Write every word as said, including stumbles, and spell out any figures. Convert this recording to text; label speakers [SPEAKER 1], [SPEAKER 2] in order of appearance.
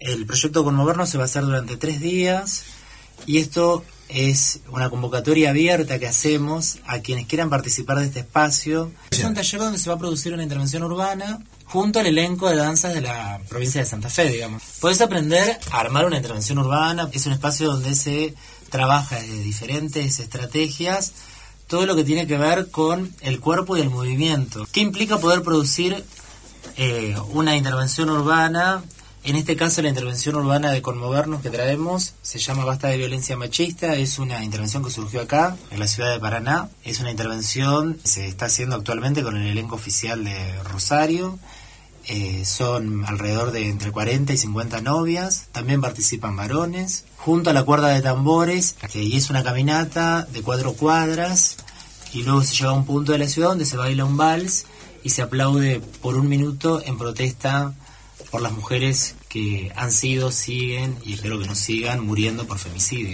[SPEAKER 1] El proyecto Conmovernos se va a hacer durante tres días y esto es una convocatoria abierta que hacemos a quienes quieran participar de este espacio. Es un taller donde se va a producir una intervención urbana junto al elenco de danzas de la provincia de Santa Fe, digamos. Podés aprender a armar una intervención urbana. Es un espacio donde se trabaja de diferentes estrategias todo lo que tiene que ver con el cuerpo y el movimiento. ¿Qué implica poder producir eh, una intervención urbana? En este caso, la intervención urbana de Conmovernos que traemos se llama Basta de Violencia Machista. Es una intervención que surgió acá, en la ciudad de Paraná. Es una intervención que se está haciendo actualmente con el elenco oficial de Rosario. Eh, son alrededor de entre cuarenta y cincuenta novias. También participan varones. Junto a la cuerda de tambores, que, y es una caminata de cuatro cuadras. Y luego se llega a un punto de la ciudad donde se baila un vals y se aplaude por un minuto en protesta por las mujeres que han sido, siguen y espero que no sigan muriendo por femicidio.